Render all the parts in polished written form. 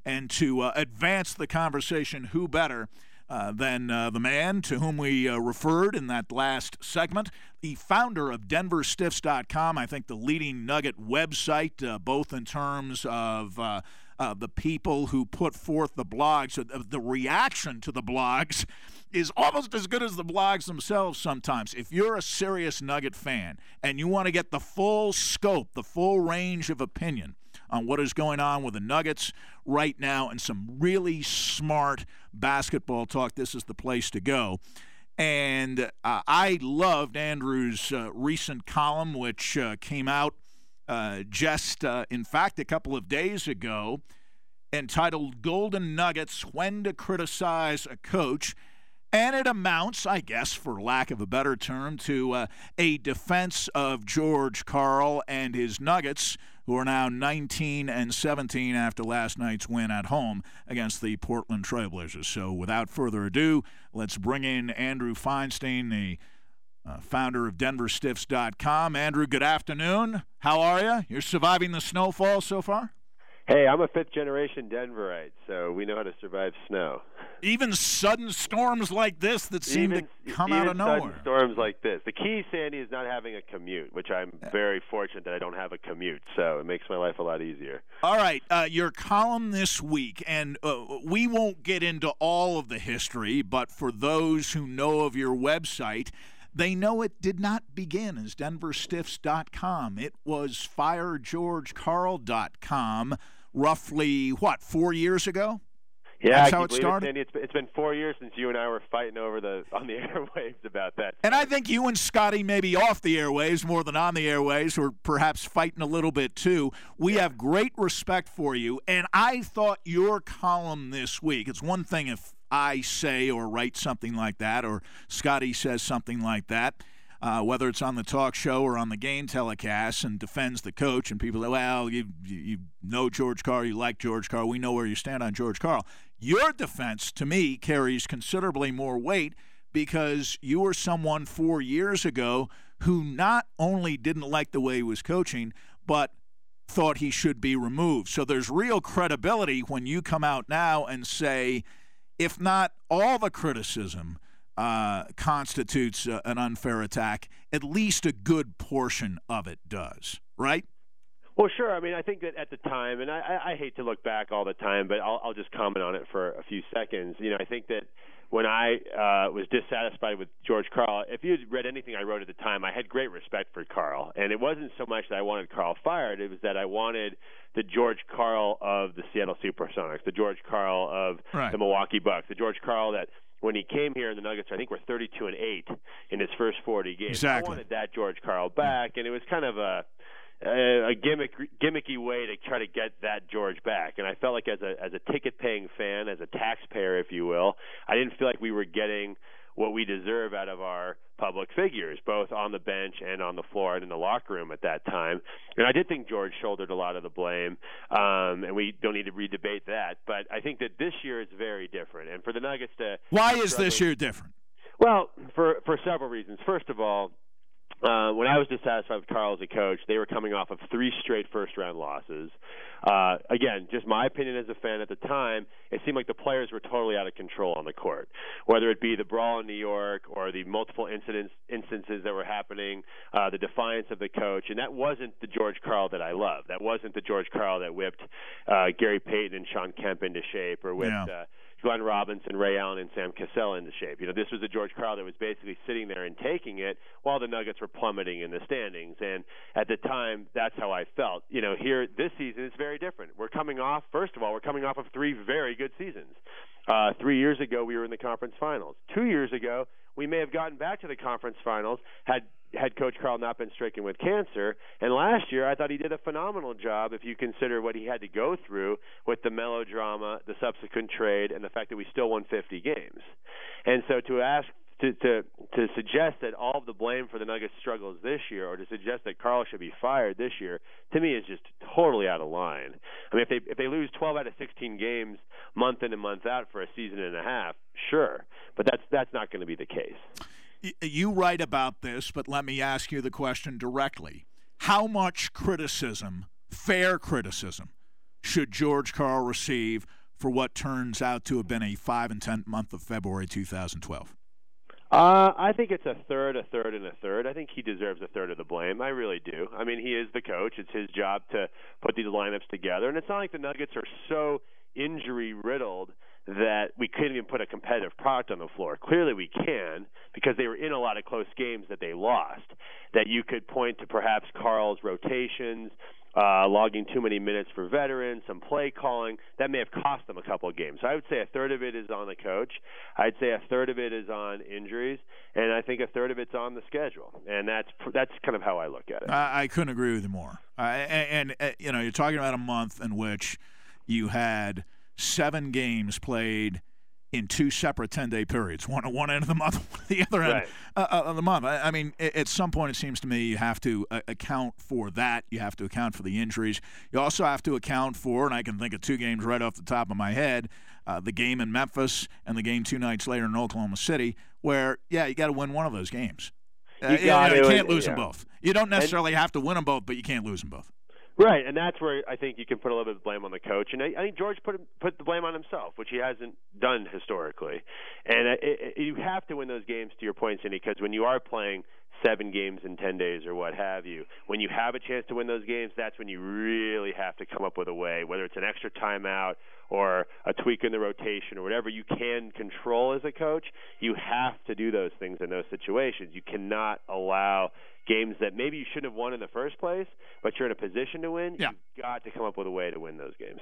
And to advance the conversation, who better than the man to whom we referred in that last segment, the founder of DenverStiffs.com, I think the leading Nugget website, both in terms of the people who put forth the blogs. The reaction to the blogs is almost as good as the blogs themselves sometimes. If you're a serious Nugget fan and you want to get the full scope, the full range of opinion on what is going on with the Nuggets right now and some really smart basketball talk, this is the place to go. And I loved Andrew's recent column, which came out in fact, a couple of days ago, entitled Golden Nuggets, When to Criticize a Coach. And it amounts, I guess, for lack of a better term, to a defense of George Karl and his Nuggets, who are now 19-17 after last night's win at home against the Portland Trailblazers. So without further ado, let's bring in Andrew Feinstein, the founder of DenverStiffs.com. Andrew, good afternoon. How are you? You're surviving the snowfall so far? Hey, I'm a fifth-generation Denverite, so we know how to survive snow. Even sudden storms like this that seem to come out of nowhere. Even sudden storms like this. The key, Sandy, is not having a commute, which I'm very fortunate that I don't have a commute, so it makes my life a lot easier. All right, your column this week, and we won't get into all of the history, but for those who know of your website, they know it did not begin as DenverStiffs.com. It was FireGeorgeKarl.com roughly, 4 years ago? Yeah, that's how it started. It's been 4 years since you and I were fighting over on the airwaves about that. And I think you and Scotty, maybe off the airwaves more than on the airwaves, or perhaps fighting a little bit too. We have great respect for you, and I thought your column this week, it's one thing if I say or write something like that, or Scotty says something like that, whether it's on the talk show or on the game telecast, and defends the coach, and people say, well, you know George Karl, you like George Karl, we know where you stand on George Karl. Your defense, to me, carries considerably more weight because you were someone 4 years ago who not only didn't like the way he was coaching, but thought he should be removed. So there's real credibility when you come out now and say, if not all the criticism constitutes an unfair attack, at least a good portion of it does, right? Well, sure. I mean, I think that at the time, and I hate to look back all the time, but I'll just comment on it for a few seconds. You know, I think that when I was dissatisfied with George Karl, if you had read anything I wrote at the time, I had great respect for Karl. And it wasn't so much that I wanted Karl fired. It was that I wanted the George Karl of the Seattle Supersonics, the George Karl of the Milwaukee Bucks, the George Karl that when he came here in the Nuggets, I think we're 32-8 in his first 40 games. Exactly. I wanted that George Karl back, and it was kind of a gimmicky way to try to get that George back. And I felt like as a ticket-paying fan, as a taxpayer, if you will, I didn't feel like we were getting what we deserve out of our public figures, both on the bench and on the floor and in the locker room at that time. And I did think George shouldered a lot of the blame, and we don't need to re-debate that. But I think that this year is very different. And for the Nuggets to... Why is this year different? Well, for several reasons. First of all, when I was dissatisfied with Karl as a coach, they were coming off of 3 straight first-round losses. Again, just my opinion as a fan at the time, it seemed like the players were totally out of control on the court, whether it be the brawl in New York or the multiple instances that were happening, the defiance of the coach. And that wasn't the George Karl that I love. That wasn't the George Karl that whipped Gary Payton and Sean Kemp into shape, or whipped Glenn Robinson, Ray Allen, and Sam Cassell into shape. You know, this was a George Karl that was basically sitting there and taking it while the Nuggets were plummeting in the standings. And at the time, that's how I felt. You know, here this season, it's very different. We're coming off of 3 very good seasons. 3 years ago, we were in the conference finals. 2 years ago, we may have gotten back to the conference finals had Coach Karl not been stricken with cancer. And last year, I thought he did a phenomenal job if you consider what he had to go through with the melodrama, the subsequent trade, and the fact that we still won 50 games. And so to suggest that all of the blame for the Nuggets' struggles this year, or to suggest that Karl should be fired this year, to me is just totally out of line. I mean, if they lose 12 out of 16 games month in and month out for a season and a half, sure, but that's not going to be the case. You write about this, but let me ask you the question directly. How much criticism, fair criticism, should George Karl receive for what turns out to have been a 5 and 10 month of February 2012? I think it's a third, and a third. I think he deserves a third of the blame. I really do. I mean, he is the coach. It's his job to put these lineups together. And it's not like the Nuggets are so injury-riddled that we couldn't even put a competitive product on the floor. Clearly we can, because they were in a lot of close games that they lost, that you could point to perhaps Karl's rotations, logging too many minutes for veterans, some play calling. That may have cost them a couple of games. So I would say a third of it is on the coach. I'd say a third of it is on injuries, and I think a third of it's on the schedule. And that's kind of how I look at it. I couldn't agree with you more. And you know, you're talking about a month in which you had 7 games played in 2 separate 10-day periods, one at one end of the month, one at the other end of the month. I mean, at some point it seems to me you have to account for that. You have to account for the injuries. You also have to account for, and I can think of 2 games right off the top of my head, the game in Memphis and the game 2 nights later in Oklahoma City, where, you got to win one of those games. You can't lose them both. You don't necessarily have to win them both, but you can't lose them both. Right, and that's where I think you can put a little bit of blame on the coach. And I think George put the blame on himself, which he hasn't done historically. And you have to win those games, to your point, Cindy, because when you are playing 7 games in 10 days or what have you, when you have a chance to win those games, that's when you really have to come up with a way, whether it's an extra timeout or a tweak in the rotation or whatever you can control as a coach. You have to do those things in those situations. You cannot allow games that maybe you shouldn't have won in the first place, but you're in a position to win. Yeah. You've got to come up with a way to win those games.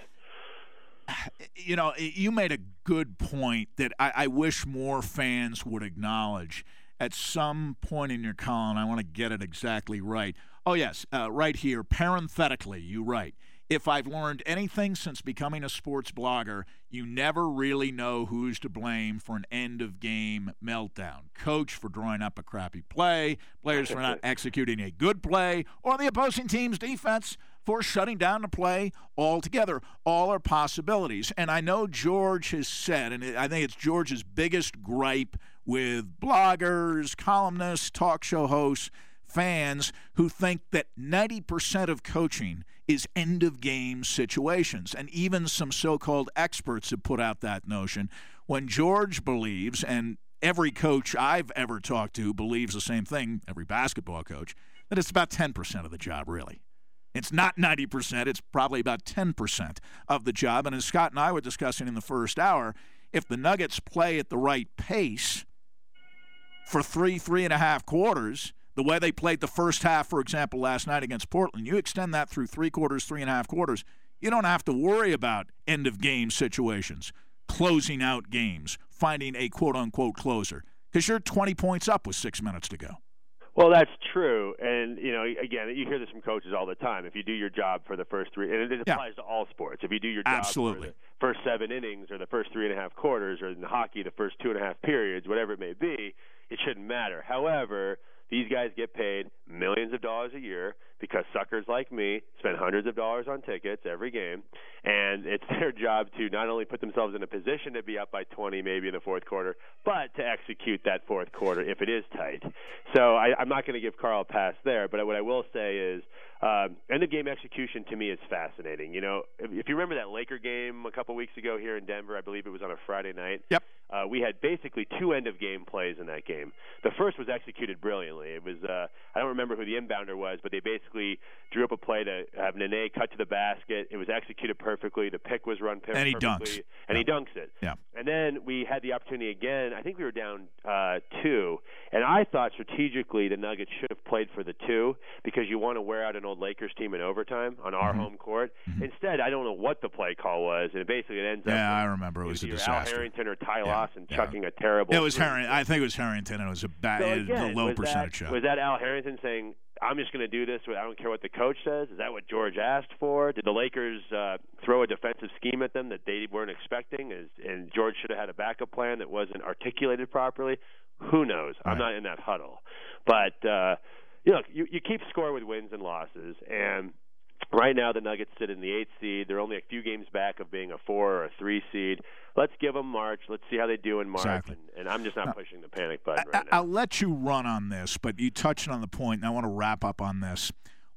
You know, you made a good point that I wish more fans would acknowledge. At some point in your column, I want to get it exactly right. Oh, yes, right here, parenthetically, you write, if I've learned anything since becoming a sports blogger, you never really know who's to blame for an end-of-game meltdown. Coach for drawing up a crappy play, players for not executing a good play, or the opposing team's defense for shutting down the play altogether. All are possibilities. And I know George has said, and I think it's George's biggest gripe with bloggers, columnists, talk show hosts, fans who think that 90% of coaching is end-of-game situations. And even some so-called experts have put out that notion. When George believes, and every coach I've ever talked to believes the same thing, every basketball coach, that it's about 10% of the job, really. It's not 90%. It's probably about 10% of the job. And as Scott and I were discussing in the first hour, if the Nuggets play at the right pace for 3.5 quarters, the way they played the first half, for example, last night against Portland, you extend that through 3 quarters, 3.5 quarters, you don't have to worry about end-of-game situations, closing out games, finding a quote-unquote closer, because you're 20 points up with 6 minutes to go. Well, that's true. And, you know, again, you hear this from coaches all the time. If you do your job for the first 3, and it applies to all sports. If you do your job for the first 7 innings or the first 3.5 quarters, or in hockey, the first 2.5 periods, whatever it may be, it shouldn't matter. However, these guys get paid millions of dollars a year because suckers like me spend hundreds of dollars on tickets every game, and it's their job to not only put themselves in a position to be up by 20 maybe in the fourth quarter, but to execute that fourth quarter if it is tight. So I'm not going to give Karl a pass there, but what I will say is end-of-game execution to me is fascinating. You know, if you remember that Laker game a couple weeks ago here in Denver, I believe it was on a Friday night. Yep. We had basically 2 end-of-game plays in that game. The first was executed brilliantly. It was I don't remember who the inbounder was, but they basically drew up a play to have Nene cut to the basket. It was executed perfectly. The pick was run perfectly. And he dunks it. Yeah. And then we had the opportunity again. I think we were down 2, and I thought strategically the Nuggets should have played for the 2 because you want to wear out an old Lakers team in overtime on our home court. Instead, I don't know what the play call was, and basically it ends up. Yeah, I remember it was a disaster. Al Harrington or Ty Lawson chucking a terrible. It was Harrington. I think it was Harrington, and it was a low percentage shot. Was that Al Harrington saying, I'm just going to do this, I don't care what the coach says? Is that what George asked for? Did the Lakers throw a defensive scheme at them that they weren't expecting, and George should have had a backup plan that wasn't articulated properly? Who knows? Right. I'm not in that huddle. But, you keep score with wins and losses, and right now the Nuggets sit in the 8th seed. They're only a few games back of being a 4 or a 3 seed. Let's give them March. Let's see how they do in March. Exactly. And I'm just not pushing the panic button right now. I'll let you run on this, but you touched on the point, and I want to wrap up on this.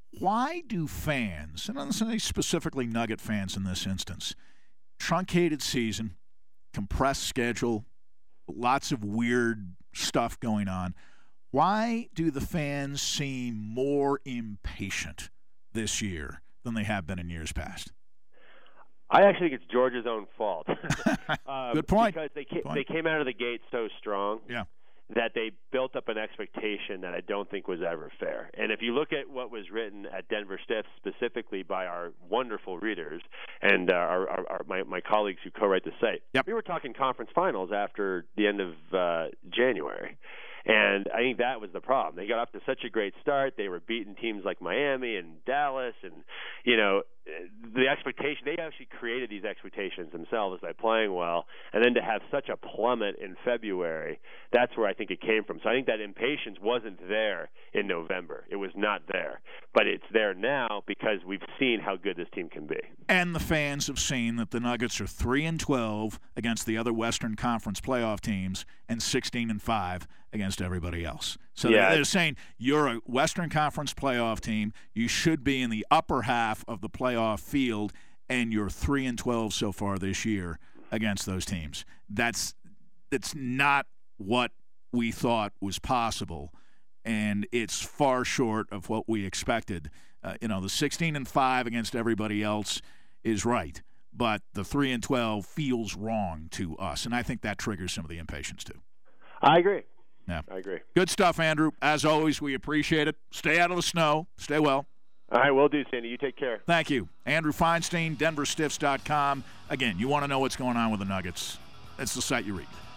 why do fans, and I'm saying specifically Nugget fans in this instance, truncated season, compressed schedule, lots of weird stuff going on, why do the fans seem more impatient this year than they have been in years past? I actually think it's Georgia's own fault. Good point. Because they came out of the gate so strong. Yeah. That they built up an expectation that I don't think was ever fair. And if you look at what was written at Denver Stiff, specifically by our wonderful readers and my colleagues who co-write the site, we were talking conference finals after the end of January. And I think that was the problem. They got off to such a great start. They were beating teams like Miami and Dallas, and the expectation. They actually created these expectations themselves by playing well, and then to have such a plummet in February, that's where I think it came from. So I think that impatience wasn't there in November. It was not there, but it's there now because we've seen how good this team can be. And the fans have seen that the Nuggets are 3-12 against the other Western Conference playoff teams and 16-5 against everybody else. So they're saying you're a Western Conference playoff team. You should be in the upper half of the playoff field, and you're 3-12 so far this year against those teams. That's not what we thought was possible, and it's far short of what we expected. The 16-5 against everybody else is right, but the 3-12 feels wrong to us, and I think that triggers some of the impatience too. I agree. Yeah. I agree. Good stuff, Andrew. As always, we appreciate it. Stay out of the snow. Stay well. All right, will do, Sandy. You take care. Thank you. Andrew Feinstein, DenverStiffs.com. Again, you want to know what's going on with the Nuggets. It's the site you read.